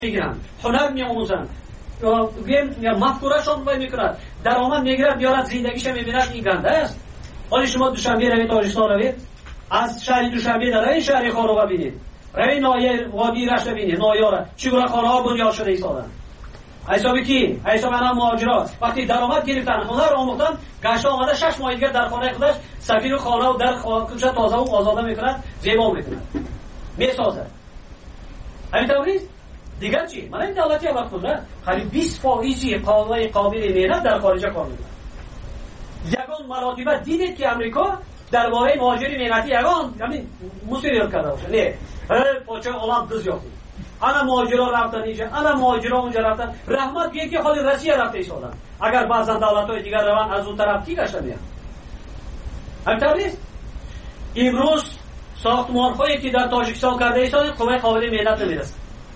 میگیرن، هنر میآموزن، مفکورهشون وای میکنند، درآمد میگیرد، میارد زندگیش میبیند. این گنده است. حالا شما دوشنبه روید تاجیکستان روید، از شهر دوشنبه در این شهر خارو ببینید، روید نایه وادی رشت ببینید، نایاره چگونه خانه ها بنیاد شده ایستادن. حسابی کی؟ حساب انا مهاجرات وقتی درآمد گرفتن، هنر آموختن، گشت آمده 6 ماه دیگه در خانه خودش سفیر خانه و در کوچه تازه و آزاده میکند، زیبا میکند، میسازد. همین طوریست. دیگر چی؟ من این دولتی اول خودم قریب 20% قابل مهنت در خارج کار میکنن. یگان مراتبه دیدید که امریکا درباره مهاجر مهنتی یگان یعنی مسئولیت کرده باشه. نه پاچه اولاد دز یافتی. انا مهاجرا رفتن اینجا، انا مهاجرا اونجا رفتن. رحمت بیه که خالی روسیه رفته ایستادن. اگر بعضا دولت‌های دیگر روان از اون طرف کی گشته میان. همینطور نیست. امروز ساختمان‌هایی که در تاجیکستان کرده ایستادن قوه قابل مهنت نمیرسه.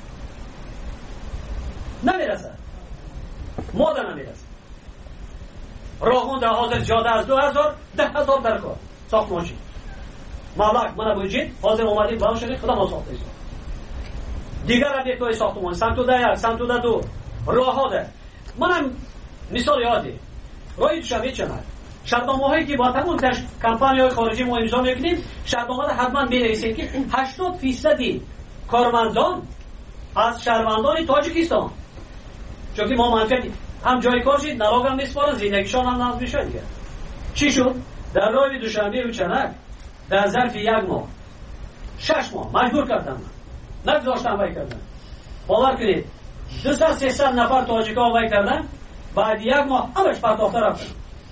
نمیرسه. ماده نمیرسه. راهون در حاضر جاده از 2000 10,000 در کار ساختمانچی. مالک من بوجید حاضر اومدیم بالا شده خدا ما ساخته ایستاد. دیگر ابیکت‌های ساختمان سمتوده 1 سمتوده 2 راه ده. منم مثال یادی راه دوشنبه چنار شرطنامه‌هایی که با تمام کمپانی‌های خارجی ما امضا می‌کنیم، شرطنامه حتما بنویسید که 80% کارمندان از شهروندان تاجیکستان، چون که ما منفعتی هم جای کار شد نراغ هم میسپارن، زندگیشان هم نظم میشه دیگه. چی شد؟ در راه دوشنبه و چنک در ظرف 1 ماه 6 ماه مجبور کردم نگذاشتم وای کردن. باور کنید 200-300 نفر تاجیکا وای کردن، بعد 1 ماه همش پرداخته رفتن.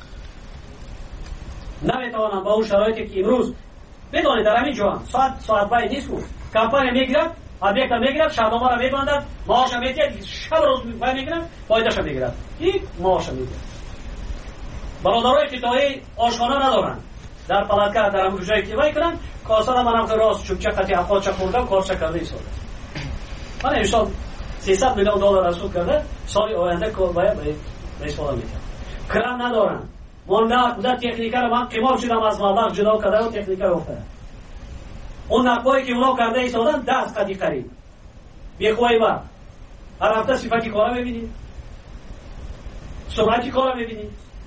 نمیتوانم با اون شرایطی که امروز بدونید در همین جوان ساعت وای نیست بود، کمپانی میگیرد، ابیکت میگیرد، شهرنامه را میبندد، معاش میگیرد، شب روز وای میگیرد، فایدهش میگیرد. این معاش میگیرد. برادرای که تای آشخانه ندارن در پلاتکا در همون جایی که وای کنن، کاسه منم که راست چوبچه قطعی افاچه خوردم کارچه کرده ایستاده. من امسال 300 میلیون دلار رسول کرده، سال آینده باید به استفاده میکنم. کرم ندارن. من تکنیکه رو من قیمت شدم از مبلغ جدا کرده و تکنیکه رو افتاده. اون نقبایی که اونا کرده ایستادن 10 قدی قریب. بیخوایی با. هر هفته صفتی کارا میبینید. سرعتی کارا میبینید.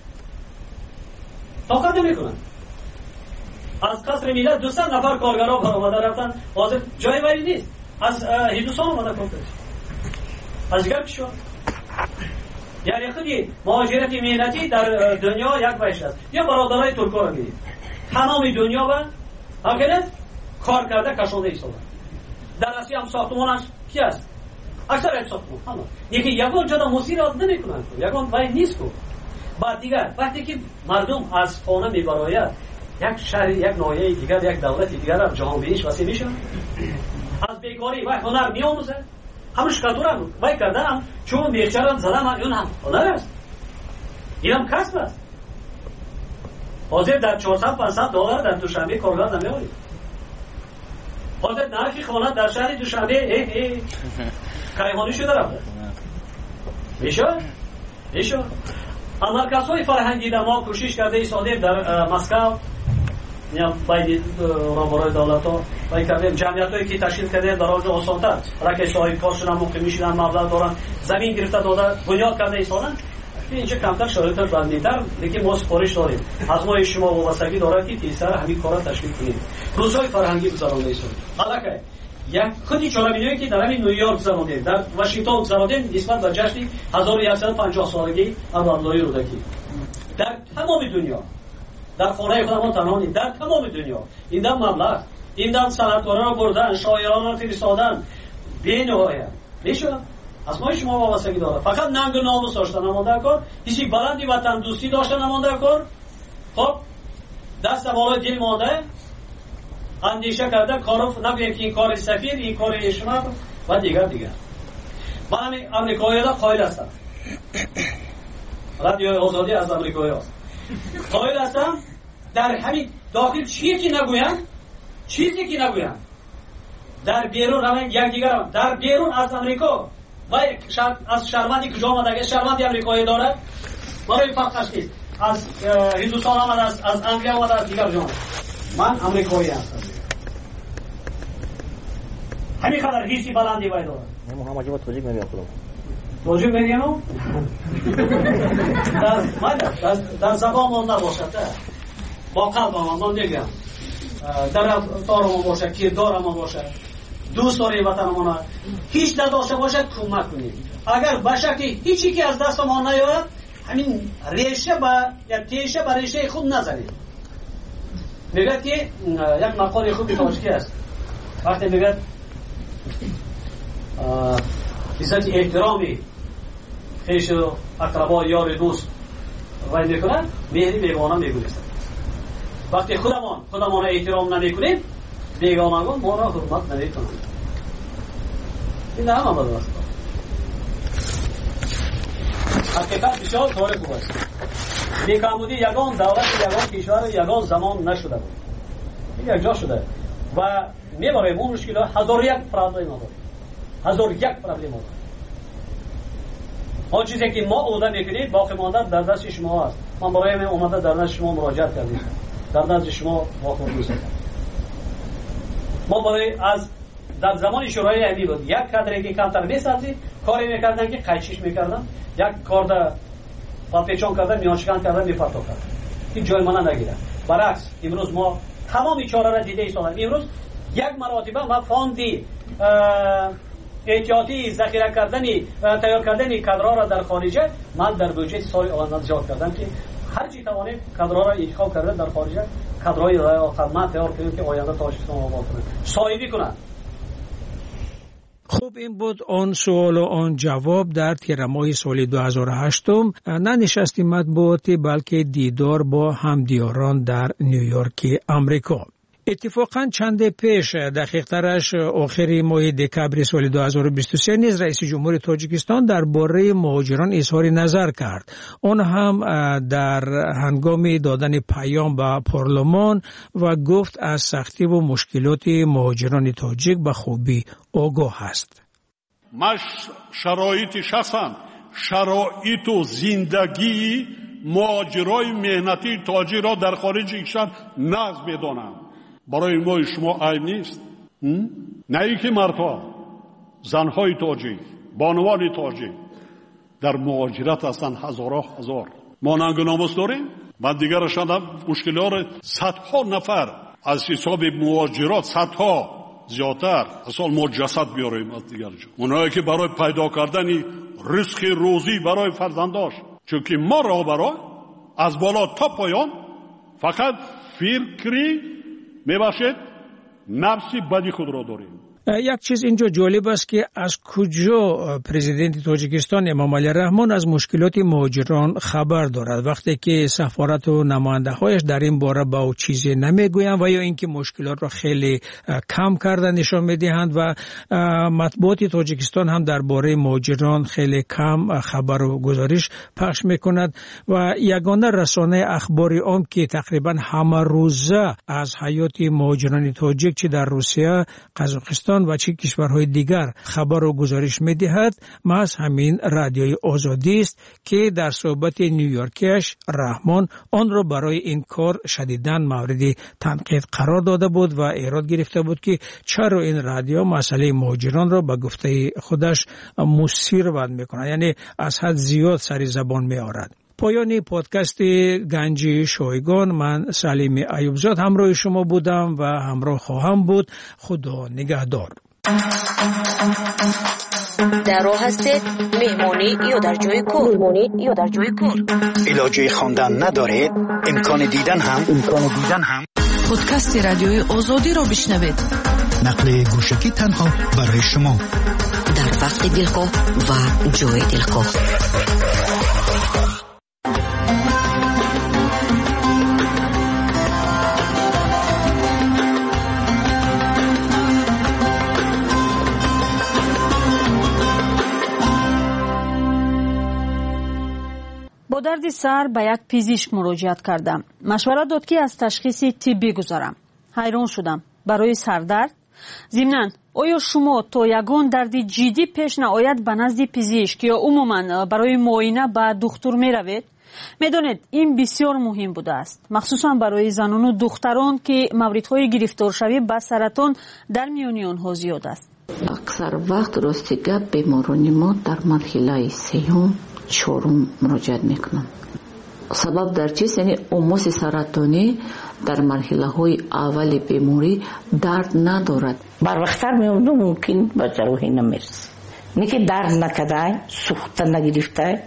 طاقت نمیکنن. از قصر ملت 200 نفر کارگرها برآمده رفتن، حاضر جای وری نیست. از هندوستان اومده کار از دیگر کشور. یعنی خودی مهاجرت مهنتی در دنیا یک وجه است. یا برادرای ترکا رو می‌بینید. تمام دنیا با همکنه کار کرده کشونده ایستادن. در آسیا هم ساختمانش کی است؟ اکثر ساختمان همون. یکی یگان جدا مسیر از نمی‌کنن. یگان وای نیست کو. بعد دیگر وقتی که مردم از خانه میبراید، یک شهر، یک ناحیه دیگر، یک دولت دیگر را جهان بینیش وسیع میشه. از بیکاری و هنر میآموزه. همش کاتورم وای کردم چون بیچاره‌ام زدم اون هم هنر است. اینم کسب است. حاضر در 400-500 دلار در دوشنبه کارگر نمیاری. حاضر نرخی خانه در شهر دوشنبه کیهانی شده رفته. میشه. مرکزهای فرهنگی در ما کوشش کرده ایستاده در مسکو یا باید برای دولت‌ها باید کردیم جمعیت‌هایی که تشکیل کرده در آنجا آسان‌تر رکش‌های کارشون هم موقع میشینن مبلغ دارن زمین گرفته داده بنیاد کرده ایستادن. اینجا کمتر شرایط بندی‌تر، لیکن ما سفارش داریم از ما شما وابستگی داره که تیزتر همین کارا تشکیل کنیم. روزهای فرهنگی گذرانده ایستاد. البته یک خودی چالمینایی که در همین نیویورک گذرانده، در واشنگتن گذرانده نسبت به جشن 1150 سالگی آزادی رودکی در تمام دنیا، در خانه خودمان تنها نیست، در تمام دنیا این دم مبلغ، این دم صنعتکاران را بردن، شاعران را فرستادن، بی‌نهایت میشه. از ما شما وابستگی داره. فقط ننگ و ناموس داشتن نمانده کار، هیچ بلندی وطن دوستی داشتن نمانده کار. خب دست بالای دل مانده، اندیشه کرده کارو نبگیم که این کار سفیر، این کار اشمت و دیگر. من همین امریکایی را قائل هستم. رادیو آزادی از امریکایی هست. قائل هستم در همین داخل چیزی که نگویم در بیرون همین یک دیگر هم در بیرون از امریکا و از شهروندی کجا آمده، شهروندی امریکایی داره برای فرقش نیست، از هندوستان آمده، از انگلیس آمده، از دیگر جا. من امریکایی هستم. همین قدر حسی بلندی باید دارم. من هم واجب توجیه میگم خودم توجیه میگم در زبان ما نباشد با قلب ما نگم در رفتار ما باشه کردار ما باشه دوست داری وطن ما هیچ نداشته باشه کمک کنید اگر باشه که هیچی که از دست ما نیاید همین ریشه با یا تیشه با ریشه خود نزنید میگه که یک مقاله خوبی تاجیکی است وقتی میگه عزت احترامی خیش اقربا یار دوست وای میکنن مهری بیگانه میگویست وقتی خودمان احترام نمیکنیم بیگانگان ما را حرمت نمیکنند این همه بدبخت حقیقت بسیار کار خوب است بیکامودی یگان دولت یگان کشور یگان زمان نشده بود این یک جا شده و میبریم اون مشکل هزار یک پرابلم داریم هزار یک پرابلم داریم آن چیزی که ما اوده میکنید باقی مانده در دست شما است من برای من اومده در دست شما مراجعت کردیم در دست شما واقع دوست دارم ما برای از در زمان شورای علی بود یک کادری که کمتر میسازید کاری میکردن که قیچیش میکردن یک کارد پاپیچون کردن میانشکن کردن میپرتو کردن این جای من نگیره برعکس امروز ما تمام چاره را دیده ایستادیم امروز یک مراتبه ما فاندی احتیاطی ذخیره کردنی تیار کردنی کادرها را در خارج من در بودجه سال آینده ایجاد کردم که هر چی توانیم کادرها را انتخاب کردن در خارج کادرهای خدمت تیار کنیم که آینده تاجیکستان آباد کنه صاحبی کنن. خب این بود آن سوال و آن جواب در تیر ماه سال 2008 نه نشست مطبوعاتی بلکه دیدار با همدیاران در نیویورک امریکا. اتفاقا چند پیش دقیق‌ترش آخر ماه دکبر سال 2023 نیز رئیس جمهور تاجیکستان درباره مهاجران اظهار نظر کرد. آن هم در هنگام دادن پیام به پارلمان و گفت از سختی و مشکلات مهاجران تاجیک به خوبی آگاه است. من شرایط شخصا شرایط و زندگی مهاجرای مهنتی تاجیک را در خارج کشور نقض بدانم. برای ما شما عیب نیست نه ای که مردها زنهای تاجیک بانوان تاجیک در مهاجرت هستن هزارها هزار ما ننگ و ناموس داریم من دیگر شدم مشکلات صدها نفر از حساب مهاجرات صدها زیادتر اصلا ما جسد بیاریم از دیگر جا اونایی که برای پیدا کردن رزق روزی برای فرزنداش چون که ما را برای از بالا تا پایان فقط فکری میباشد نفسی بدی خود را داریم. یک چیز اینجا جالب است که از کجا پرزیدنت تاجیکستان امام علی رحمان از مشکلات مهاجران خبر دارد وقتی که سفارت و نماینده هایش در این باره با او چیزی نمیگویند و یا اینکه مشکلات را خیلی کم کردن نشان میدهند و مطبوعات تاجیکستان هم درباره مهاجران خیلی کم خبر و گزارش پخش میکند و یگانه رسانه اخباری عام که تقریبا همه روزه از حیات مهاجران تاجیک چه در روسیه، قزاقستان و چه کشورهای دیگر خبر و گزارش می‌دهد محض همین رادیوی آزادی است که در صحبت نیویورکیش رحمان آن را برای این کار شدیداً مورد تنقید قرار داده بود و ایراد گرفته بود که چرا این رادیو مسئله مهاجران را به گفته خودش مثیر بند می‌کند یعنی از حد زیاد سر زبان می‌آورد. پایان پادکست گنج شایگان من سلیم ایوبزاد همراه شما بودم و همراه خواهم بود. خدا نگهدار. در راه هستید مهمانی یا در جای کار علاجه خواندن ندارید امکان دیدن هم پادکست رادیوی آزادی را بشنوید نقل گوشکی تنها برای شما در وقت دلخواه و جای دلخواه. با درد سر به یک پزشک مراجعت کردم. مشورت داد که از تشخیص طبی گذارم. حیران شدم. برای سردرد؟ ضمناً آیا شما تا یگان درد جدی پیش نیاید به نزد پزشک یا عموماً برای معاینه به دکتر می روید؟ میدانید این بسیار مهم بوده است، مخصوصاً برای زنان و دختران که موردهای گرفتار شوی به سرطان در میان آنها زیاد است. اکثر وقت راستی گپ بیماران ما در مرحله سیوم چهارم مراجعت میکنن. سبب در چیست؟ یعنی اوموس سرطانی در مرحله های اول بیماری درد ندارد. بر وقتر میمونه ممکن به جراحی نمیرسه. نه که درد نکده، سوخته نگرفته،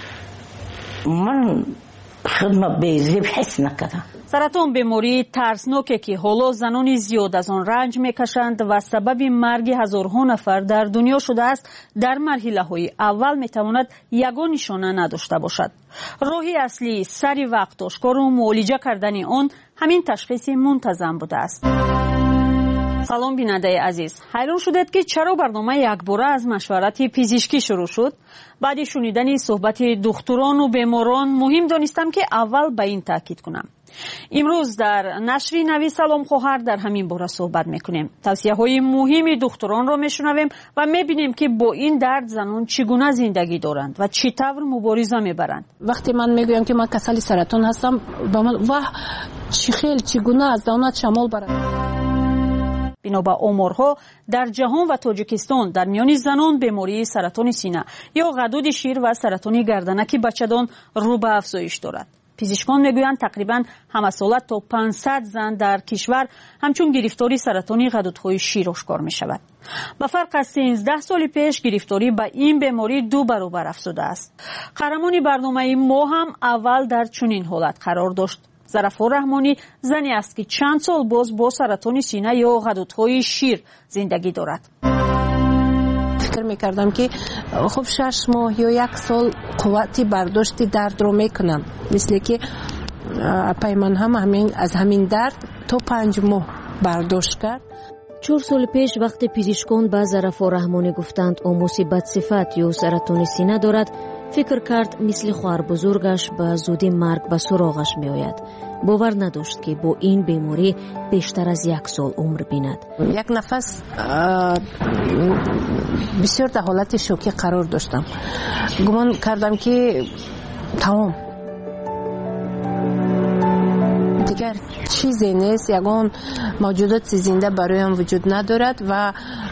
من خودم بی‌زیب حس نکردم. سرطان بیماری ترسناکه که حالا زنان زیاد از آن رنج میکشند و سبب مرگ هزارها نفر در دنیا شده است، در مرحله های اول میتواند یگان نشانه نداشته باشد. راهی اصلی سری وقت آشکار و معالجه کردن آن همین تشخیص منتظم بوده است. سلام بیننده عزیز، حیران شدید که چرا برنامه یک باره از مشورت پزشکی شروع شد؟ بعد شنیدن صحبت دکتران و بیماران مهم دانستم که اول به این تاکید کنم. امروز در نشر نوی سلام خواهر در همین باره صحبت میکنیم. توصیه های مهم دکتران را میشنویم و میبینیم که با این درد زنان چگونه زندگی دارند و چطور مبارزه میبرند. وقتی من میگویم که من کسل سرطان هستم، با من چگونه از دانت شمال برد. بنابر آمارها در جهان و تاجیکستان در میان زنان بیماری سرطان سینه یا غدود شیر و سرطان گردنک بچه‌دان رو به افزایش دارد. پزشکان میگویند تقریبا همه ساله تا 500 زن در کشور همچون گرفتاری سرطان غدودهای شیر آشکار می شود. به فرق از 13 سال پیش گرفتاری به این بیماری 2 برابر افزوده است. قهرمان برنامه ما هم اول در چنین حالت قرار داشت. ظرفا رحمانی زنی است که چند سال باز با سرطان سینه یا غدودهای شیر زندگی دارد. فکر میکردم که خب 6 ماه یا 1 سال قوتی برداشتی درد رو میکنم، مثل که پیمان هم از همین درد تا 5 ماه برداشت کرد. 4 سال پیش وقتی پزشکان به ظرفا رحمانی گفتند اوموس بدصفت یا سرطان سینه دارد، فکر کرد مثل خواهر بزرگش به زودی مرگ به سراغش می آید. باور نداشت که با این بیماری بیشتر از 1 سال عمر بیند. 1 نفس بسیار در حالت شوکی قرار داشتم. گمان کردم که تمام دیگر چیزی نیست، یگان موجودات زنده برایم وجود ندارد و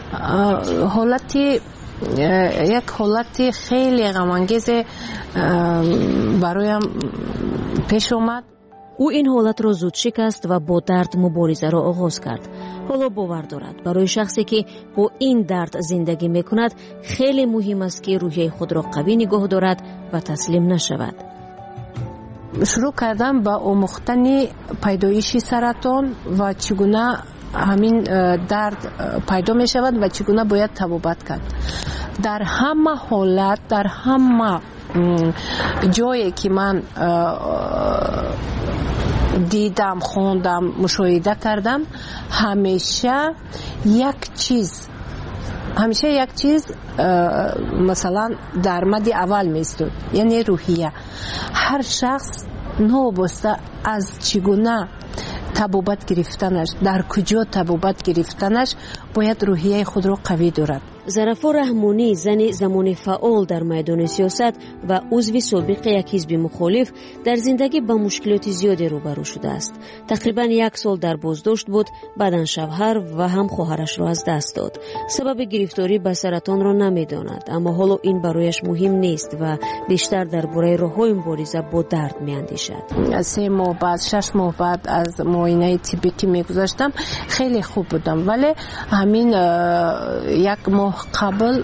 یک حالتی خیلی غم‌انگیز برایم پیش اومد. او این حالت را زود شکست و با درد مبارزه را آغاز کرد. حالا باور دارد برای شخصی که با این درد زندگی میکند خیلی مهم است که روحیه خود را قوی نگاه دارد و تسلیم نشود. شروع کردم با آموختن پیدایش سرطان و چگونه همین درد پیدا می شود و چگونه باید تبابت کرد. در همه حالت، در همه جایی که من دیدم، خوندم، مشاهده کردم، همیشه یک چیز مثلا در مد اول می استود، یعنی روحیه. هر شخص نوبسته از چگونه تبابت گرفتنش، در کجا تبابت گرفتنش، باید روحیه خود را قوی دارد. ظرفا رحمانی زن زمان فعال در میدان سیاست و عضو سابق یک حزب مخالف در زندگی با مشکلات زیادی روبرو شده است. تقریبا 1 سال در بازداشت بود، بعداً شوهر و هم خواهرش را از دست داد. سبب گرفتاری به سرطان را نمیداند، اما حالا این برایش مهم نیست و بیشتر درباره راه‌های مبارزه با درد میاندیشد. 3 ماه بعد، 6 ماه بعد از معاینه طبی که میگذاشتم خیلی خوب بودم، ولی همین 1 ماه قبل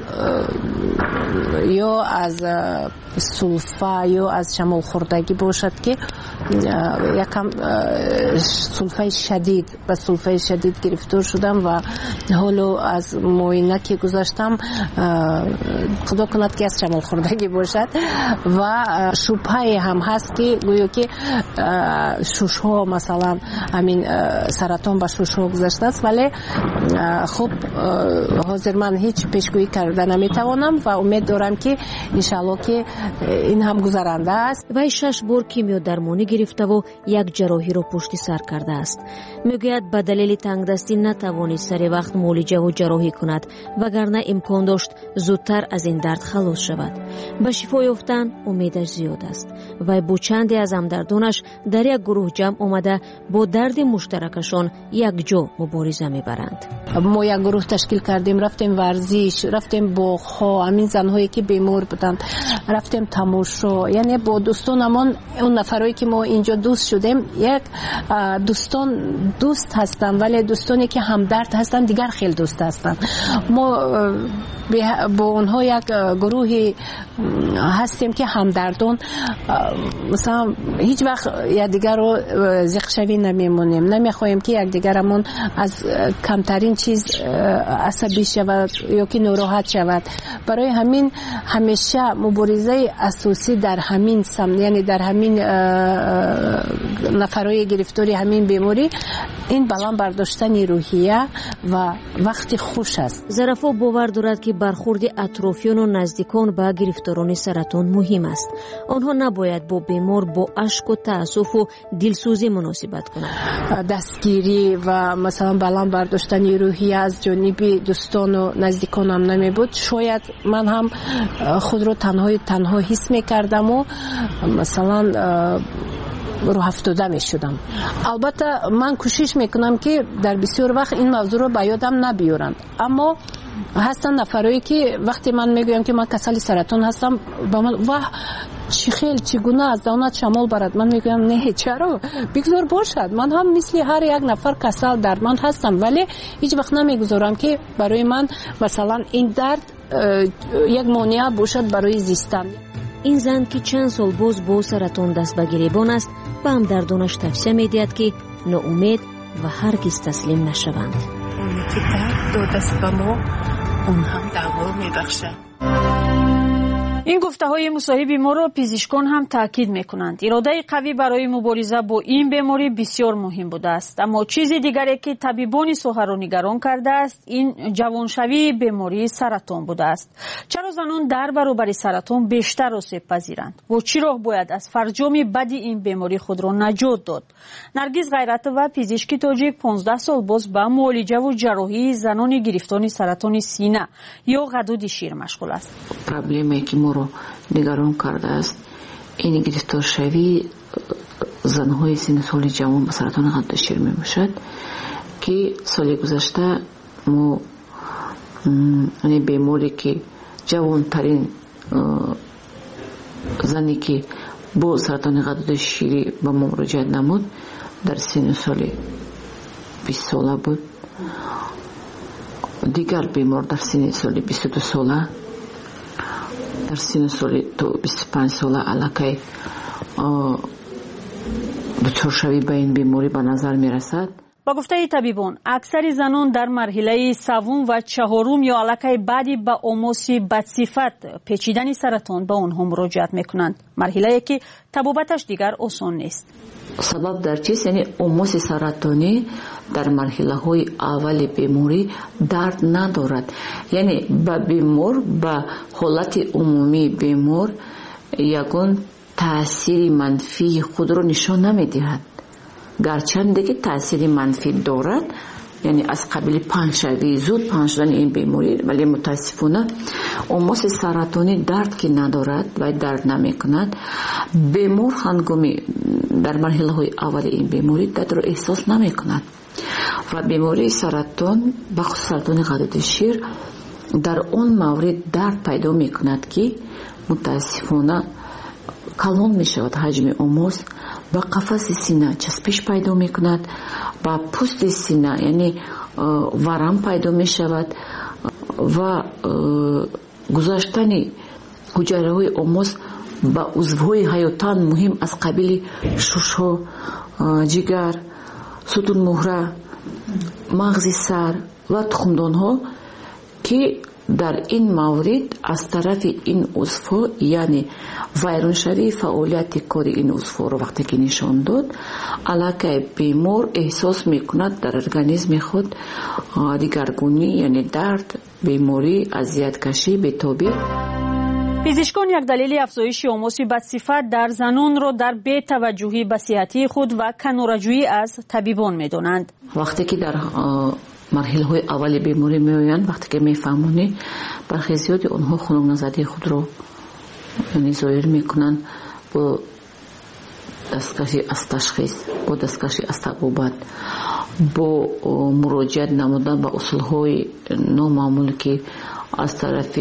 یا از سلفه یا از شمال خوردگی باشد که یکم سلفه شدید گرفتار شدم و حالا از معاینه که گذاشتم خدا کند که از شمال خوردگی باشد و شبهه هم هست که گویا که ششها مثلا همین سرطان به ششها گذاشته است، ولی خب حاضر من هیچ پیشگویی کرده نمیتوانم و умед дорам ки иншалло ки ин ҳам гузаранда аст. вай 6 бор кимиодармонӣ гирифтаву як ҷарроҳиро пушти сар кардааст. мегӯяд ба далели тангдастӣ натавонист сари вақт муолиҷаву ҷарроҳӣ кунад, вагарна имкон дошт зудтар аз ин дард халос шавад. ба шифо ёфтан умедаш зиёд аст. вай бо чанде аз ҳамдардонаш дар як гурӯҳ ҷамъ омада бо дарди муштаракашон якҷо мубориза мебаранд. мо як гурӯҳ ташкил кардем, рафтем варзиш, рафтем боғҳо, ҳамин занҳое ки бемор буданд, рафтем тамошо, яъне бо дӯстонамон, он нафарое ки мо инҷо дӯст шудем, як дӯстон дӯст ҳастанд, вале дӯстоне ки ҳамдард ҳастанд дигар хел дӯст ҳастанд. мо бо онҳо як гурӯҳи ҳастем ки ҳамдардон, масалан ҳеҷ вақт якдигарро зиқшавӣ намемонем, намехоҳем ки якдигарамон аз камтарин чиз асабӣ шавад ё ки нороҳат шавад. барои ҳамин ҳамеша муборизаи асосӣ дар ҳамин сам, яъне дар ҳамин нафарои гирифтори ҳамин беморӣ, ин баланд бардоштани рӯҳия ва вақти хуш аст. зарафо бовар дорад ки бархурди атрофиёну наздикон ба гирифторони саратон муҳим аст. онҳо набояд бо бемор бо ашку таассуфу дилсӯзӣ муносибат кунанд. дастгирӣ ва масалан баланд бардоштани рӯҳия аз ҷониби дӯстону наздиконам намебуд. шояд ман ҳам худро танҳо ҳис мекардаму масалан роҳафтода мешудам. албатта ман кӯшиш мекунам ки дар бисёр вақт ин мавзӯъро ба ёдам набиёранд, аммо ҳастанд нафарое ки вақте ман мегӯям ки ман касали саратон ҳастам, ба ман ваҳ чӣ хел чӣ гуна аз давнат шамол барад. ман мегӯям не, чаро, бигзор бошад, ман ҳам мисли ҳар як нафар касал дардманд ҳастам, вале ҳеҷ вақт намегузорам ки барои ман масалан ин дард як монеа бошад барои зистан. ин зан ки чанд сол боз бо саратон даст ба гиребон аст, ба ҳамдардонаш тавсия медиҳад ки ноумед ва ҳаргиз таслим нашаванд. оне ки дард додаст ба мо, он ҳам даво мебахшад. این گفته‌های مصاحب ما را پزشکان هم تاکید می‌کنند. اراده قوی برای مبارزه با این بیماری بسیار مهم بوده است. اما چیز دیگری که طبیبان ساحه را نگران کرده است، این جوانشوی بیماری سرطان بوده است. چرا زنان در برابر سرطان بیشتر آسیب پذیرند؟ و چی راه باید از فرجام بد این بیماری خود را نجات داد؟ نرگس غیرتова پزشک تاجیک 15 سال باز با معالجه و جراحی زنان گرفتار سرطان سینه یا غدود شیر مشغول است. проблемае ки моро нигарон кардааст ин гирифторшавӣ занҳои синни соли ҷавон ба саратони ғадуди шир мебошад ки соли гузашта мо беморе ки ҷавонтарин зане ки бо саратони ғадуди ширӣ ба мо муроҷиат намуд дар синни соли 20 сола буд. дигар бемор дар синни соли 22 сола, дар синни соли то 25 сола аллакай дучоршавӣ ба ин беморӣ ба назар мерасад. با گفته طبیبان اکثر زنان در مرحله سوم و چهارم یا علاقه بعدی با آموس بدصفت پیچیدن سرطان به آنها مراجعت میکنند. مرحله که طبابتش دیگر آسان نیست. سبب در چیست؟ یعنی آموس سرطانی در مرحله های اول بیماری درد ندارد. یعنی با بیمار با حالت عمومی بیمار یگان تاثیر منفی خود را نشان نمیدهد. گرچند که تاثیر منفی دارد، یعنی از قبیل پنجشوی زود پنج شدن این بیماری، ولی متاسفانه آموس سرطانی درد که ندارد و درد نمی کند. بیمار هنگامی در مرحله های اول این بیماری درد را احساس نمی کند و بیماری سرطان بخصوص سرطان غدود شیر در اون مورد درد پیدا می کند که متاسفانه کلان می شود حجم آموس، با قفس سینه چسبش پیدا می کند، با پوست سینه یعنی ورم پیدا می شود و گذاشتن حجره های آموس با عضوهای حیاتان مهم از قبیل ششها، جگر، ستون مهره، مغز سر و تخمدان ها که در این مورد از طرف این عضو یعنی ویرانشوی فعالیت کار این عضو رو وقتی که نشان داد علاقه بیمار احساس میکند در ارگانیسم خود دیگرگونی یعنی درد، بیماری، اذیت‌کشی بی‌تابی. پزشکان یک دلیل افزایش آموس بدصفت در زنان را در بی‌توجهی به صحت خود و کناره‌جویی از طبیبان می‌دانند. وقتی که در مرحله های اولی بیماری میآیند وقتی که میفهمونی برخی زیادی آنها خنک نزدی خود رو یعنی ظاهر میکنن با دستکشی از تشخیص، با دستکشی از طبابت، با مراجعت نمودن به اصول های نامعمول که از طرف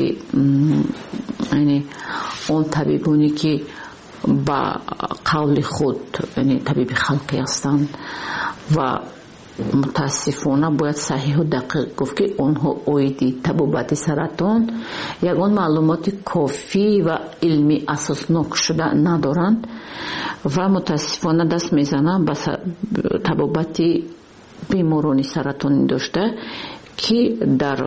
یعنی اون طبیبانی که با قول خود یعنی طبیب خلقی هستند و متاسفانه باید صحیح و دقیق گفت که آنها اویدی طبابت سرطان یگان معلومات کافی و علمی اساسناک شده ندارند و متاسفانه دست میزنند به طبابت بیماران سرطانی داشته که در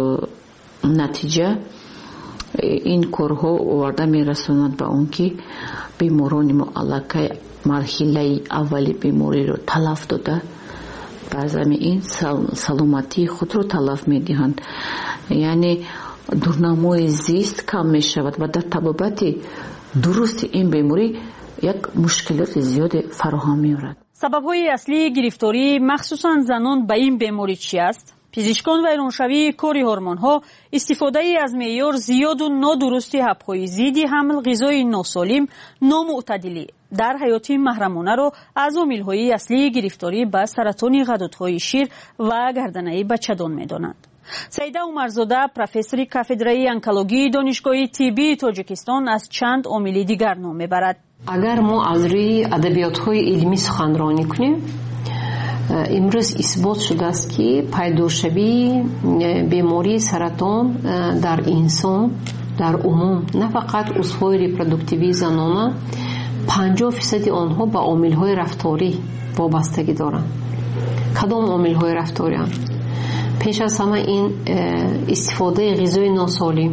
نتیجه این کارها آورده میرساند به اون که بیماران معلقه مرحله اولی بیماری رو تلف داده بر زمین سلامتی خود رو تلف میدهند یعنی دورنمای زیست کم می شود و در طبابت درست این بیماری یک مشکلات زیاد فراهم می آورد. سبب‌های اصلی گرفتاری مخصوصا زنان به این بیماری چی است؟ پزشکان ویرانشوی کار هورمون‌ها، استفاده از معیار زیاد و نادرستی حب‌های ضد حمل، غذای ناسالم، نامعتدلی در حیات محرمانه را از عامل‌های اصلی گرفتاری به سرطان غدودهای شیر و گردنه بچه‌دان می‌دانند. سیده عمرزاده پروفسور کافدرای انکولوژی دانشگاه طبی تاجیکستان از چند عامل دیگر نام می‌برد. اگر ما از روی ادبیات‌های علمی سخنرانی کنیم امروز اثبات شده است که پیداشوی بیماری سرطان در انسان در عموم نه فقط عضوهای ریپرودوکتیوی زنانه 50% آنها با عامل‌های رفتاری وابستگی دارند. کدام عامل‌های رفتاری هستند؟ پیش از همه این استفاده غذای ناسالم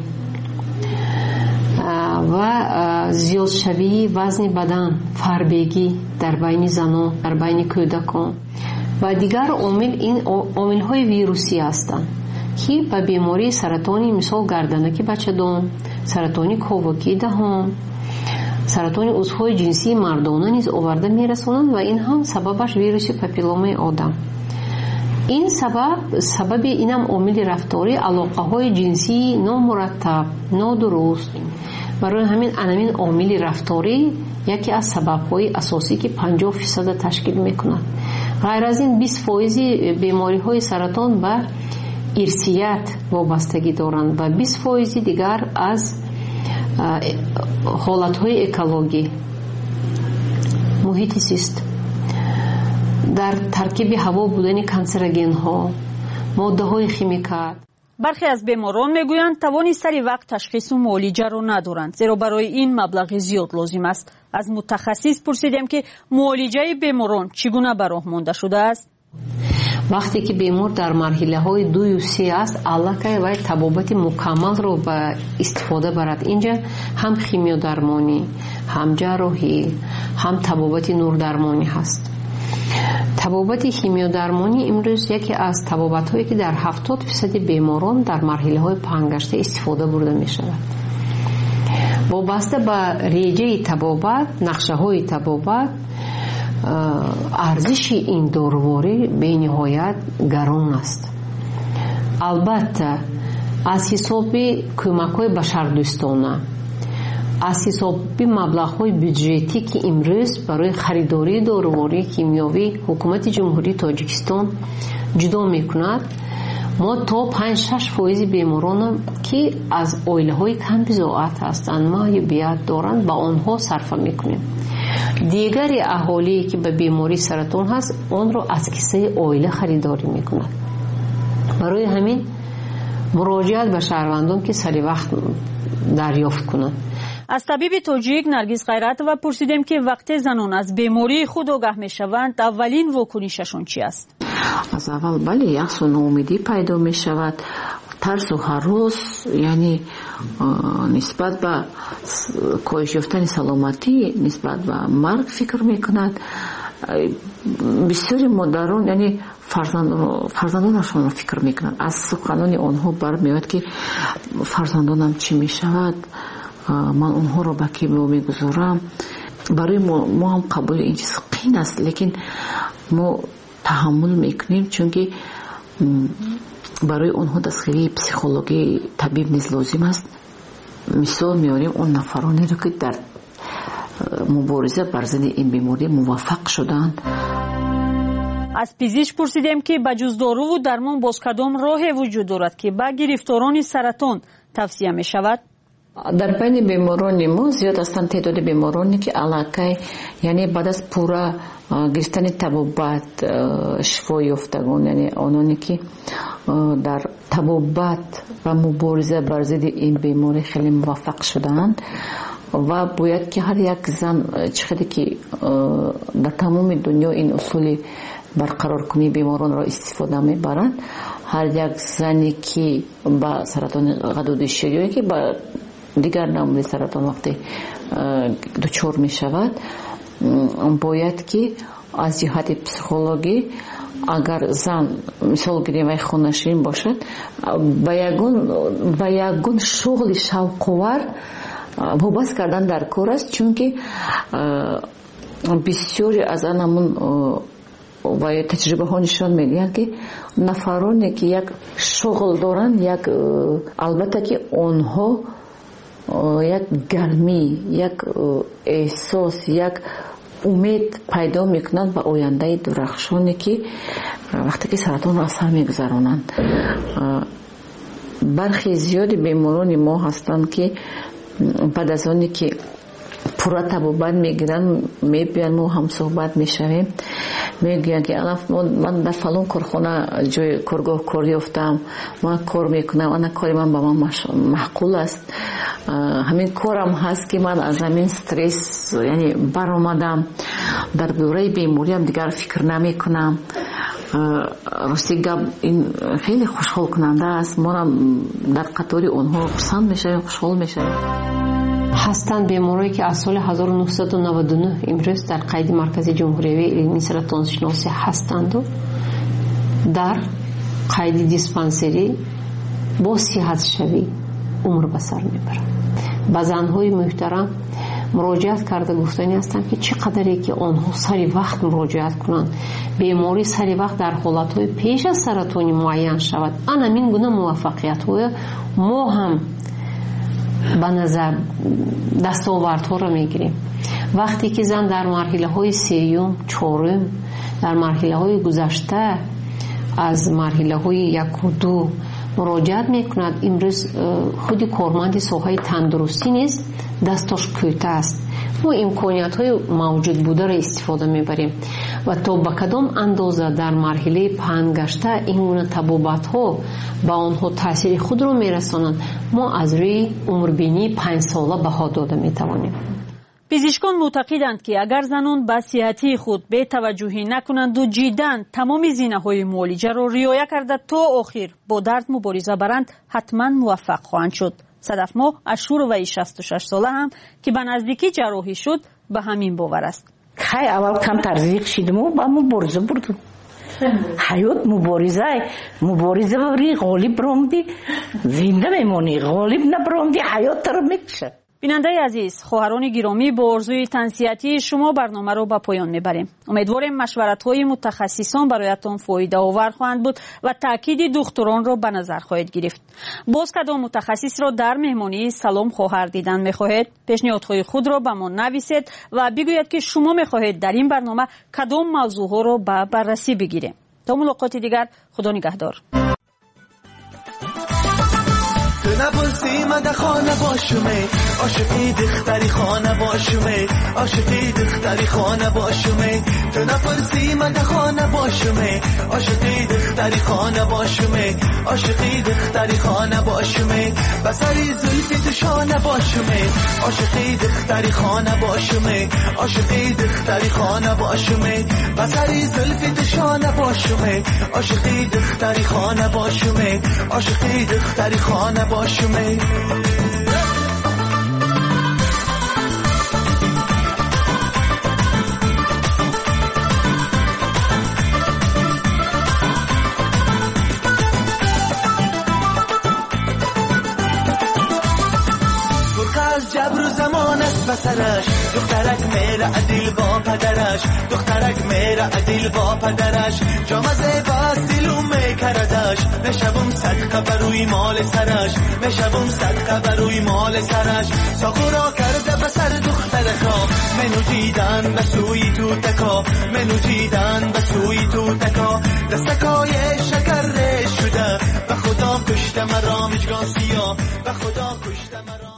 و زیادشوی وزن بدن، فربگی در بین زنان، در بین کودکان و دیگر عامل این عامل‌های ویروسی هستند که به بیماری سرطانی مثل گردنکی بچه‌دان، سرطانی کاوکی دهان، سرطان عضوهای جنسی مردانه نیز آورده میرسونند و این هم سببش ویروس پاپیلومای آدم. این سبب اینم عامل رفتاری علاقه‌های جنسی نامرتب، نادرست. برای همین عامل رفتاری یکی از سبب‌های اساسی که 50% تشکیل می‌کند. غیر از این 20% بیماری‌های سرطان به ارثیت وابستگی دارند و 20% دیگر از حالت‌های اکولوژی، محیط زیست، در ترکیب هوا بودن کانسرگن‌ها، ماده‌های شیمیایی. برخی از بیماران میگویند توانی سری وقت تشخیص و معالجه را ندارند زیرا برای این مبلغ زیاد لازم است. از متخصص پرسیدیم که معالجه بیماران چگونه به راه مانده شده است. وقتی که بیمار در مرحله های 2 و 3 است علاقه و طبابت مکمل رو به استفاده برد. اینجا هم خیمیودرمانی، هم جراحی، هم طبابت نوردرمانی هست. طبابت شیمیودرمانی امروز یکی از طبابت هایی که در 70% بیماران در مرحله های پنگشته استفاده برده می شود. وابسته به ریجه طبابت، نقشه های طبابت، ارزش این داروری به نهایت گران است. البته از حساب کمک های بشردوستانه، از حساب مبلغ های بودجتی که امروز برای خریداری داروری کیمیاوی حکومت جمهوری تاجیکستان جدا میکند، ما تا 5-6% بیماران که از عائله های کم بضاعت هستند، محدودیت دارند، با آنها صرف میکنیم. دیگری اهالی که به بیماری سرطان هست آن را از کیسه عائله خریداری میکند. برای همین مراجعت به شهروندان که سری وقت دریافت کنند. از طبیب تاجیک نرگس غیرت و پرسیدیم که وقتی زنان از بیماری خود آگاه میشوند اولین واکنششون چی است؟ از اول بله یک سو ناامیدی پیدا می شود، ترس و هراس، یعنی نسبت به کاهش یافتن سلامتی، نسبت به مرگ فکر میکند. بسیاری مادران یعنی فرزندانشان را فکر میکنند. از سخنان آنها برمیاد که فرزندانم چی میشود، من اونها را به کی میگذارم. برای ما هم قبول این چیز قین است، لیکن ما تحمل میکنیم، چون که برای اونها دستگیری پسیخولوژی طبیب نیز لازم است. مثال میاریم اون نفرانی رو که در مبارزه بر ضد این بیماری موفق شدند. از پزشک پرسیدیم که بجز دارو و درمان باز کدام راهی وجود دارد که به گرفتاران سرطان توصیه می شود؟ در بین بیماران ما زیاد هستند تعداد بیمارانی که علاقه، یعنی بعد از پورا گرفتن طبابت شفا یافتگان، یعنی آنانی که در طبابت و مبارزه بر ضد این بیماری خیلی موفق شدند و باید که هر یک زن چقدر که در تمام دنیا این اصول برقرار کنی بیماران را استفاده میبرند، هر یک زنی که با سرطان غدود شریانی که با دیگر نمونه سرطان وقتی دچار می شود، باید که از جهت پسیخولوژی اگر زن مثال گیریم وی خونشین باشد با یگون شغل شوق‌آور وابسته کردن در کار است، چون که بسیاری از آنمون و تجربه ها نشان میدهند که نفرانی که یک شغل دارند، یک البته که آنها یک گرمی، یک احساس، یک امید پیدا میکنند به آینده درخشانی که وقتی که سرطان را اثر میگذرانند. برخی زیادی بیماران ما هستند که بعد از آنی که پورا طبابت میگیرن میبین، ما هم صحبت میشویم، میگوین که من در فلان کارخانه جای کارگاه کار یافتم، من کار میکنم، انا کاری من با من معقول است، همین کارم هست که من از همین استرس یعنی برآمدم، در دوره بیماری هم دیگر فکر نمی کنم. راستی گپ این خیلی خوشحال کننده است، ما هم در قطار اونها پسند میشویم، خوشحال میشویم. هستند بیماری که از سال 1999 امروز در قید مرکز جمهوری علمی سرطان شناسی هستند و در قید دیسپانسری با صحت شوی عمر به سر میبرند. با زنهای محترم مراجعت کرده گفتنی هستند که چقدری که آنها سری وقت مراجعت کنند، بیماری سری وقت در حالتهای پیش از سرطانی معین شود. همین گونه موفقیت های ما هم به نظر دستاوردها را میگیریم. وقتی که زن در مرحله های سیوم، چهارم، در مرحله های گذشته از مرحله های 1 و 2 مراجعت میکند، امروز خودی کارمند ساحه تندرستی نیست، دستاش کوته است. ما امکانیت های موجود بوده را استفاده میبریم و تا به کدام اندازه در مرحله پهن گشته این گونه طبابت ها با آنها تاثیر خود را میرسانند، ما از روی عمربینی 5 ساله بها داده میتوانیم. پزشکان معتقدند که اگر زنان به صحتی خود بی توجهی نکنند و جداً تمام زینه‌های معالجه را رعایت کرده تا آخر با درد مبارزه برند، حتما موفق خواهند شد. صدف ما اشور و 66 ساله هم که به نزدیکی جراحی شد به همین باور است. خیلی اول کم ترزیق شدیم و با مبارزه بردیم. حیات مبارزه بری غالب رامدی، زنده میمونی، غالب نبرامدی حیات رو میکشه. بیننده عزیز، خواهران گرامی، با آرزوی تنصیحاتی شما برنامه را به پایان میبریم. امیدواریم مشورت‌های متخصصان برایتان فایده آور خواهند بود و تاکید دکتران را به نظر خواهید گرفت. باز کدام متخصص را در مهمانی سلام خواهر دیدن میخواهید؟ پیشنهادهای خود را به ما نویسید و بگویید که شما میخواهید در این برنامه کدام موضوعها را به بررسی بگیریم. تا ملاقات دیگر، خدا نگهدار. تو نبودی من در خانه باشم عاشقی دختری خانه باشمه عاشقی دختری خانه باشمه تو نپرسی من خانه باشمه عاشقی دختری خانه باشمه عاشقی دختری خانه باشمه بسری زلفی تو شانه باشمه عاشقی دختری خانه باشمه عاشقی دختری خانه باشمه بسری زلفی تو شانه باشمه عاشقی دختری خانه باشمه عاشقی دختری خانه باشمه جبر و زمان است بسرش دخترک میره عدیل با پدرش دخترک میره عدیل با پدرش جامزه باز دیلو میکردش نشبم صدقه بروی مال سرش نشبم صدقه بروی مال سرش ساخورا کرده بسر دخترکا منو جیدن بسوی تو تکا منو جیدن بسوی تو تکا دستکای شکر شده و خدا کشته مرا مجگان سیا و خدا کشته مرا